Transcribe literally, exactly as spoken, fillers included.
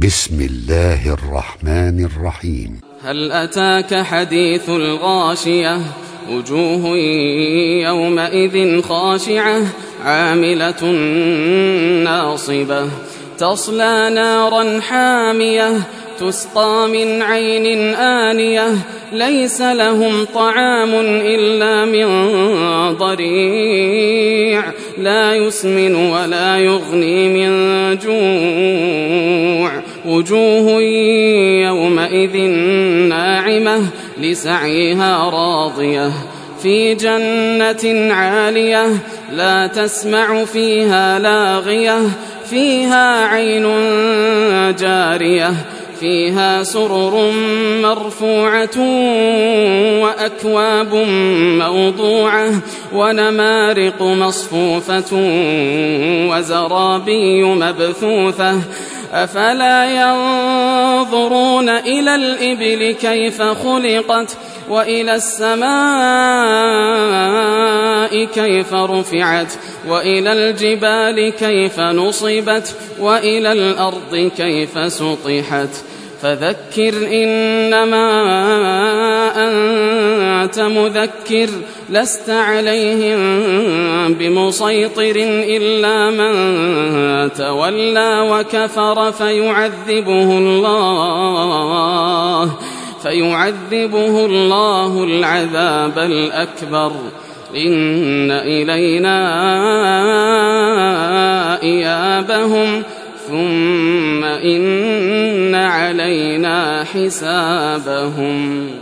بسم الله الرحمن الرحيم. هل أتاك حديث الغاشية وجوه يومئذ خاشعة عاملة ناصبة تصلى نارا حامية تسقى من عين آنية ليس لهم طعام إلا من ضريع لا يسمن ولا يغني من جوع وجوه يومئذ ناعمة لسعيها راضية في جنة عالية لا تسمع فيها لاغية فيها عين جارية فيها سرر مرفوعة وأكواب موضوعة ونمارق مصفوفة وزرابي مبثوثة أفلا ينظرون إلى الإبل كيف خلقت وإلى السماء كيف رفعت وإلى الجبال كيف نصبت وإلى الأرض كيف سطحت فذكر إنما أنت مذكر لست عليهم بمسيطر إلا من تولى وكفر فيعذبه الله فيعذبه الله العذاب الأكبر إن إلينا إيابهم ثم إن علينا حسابهم.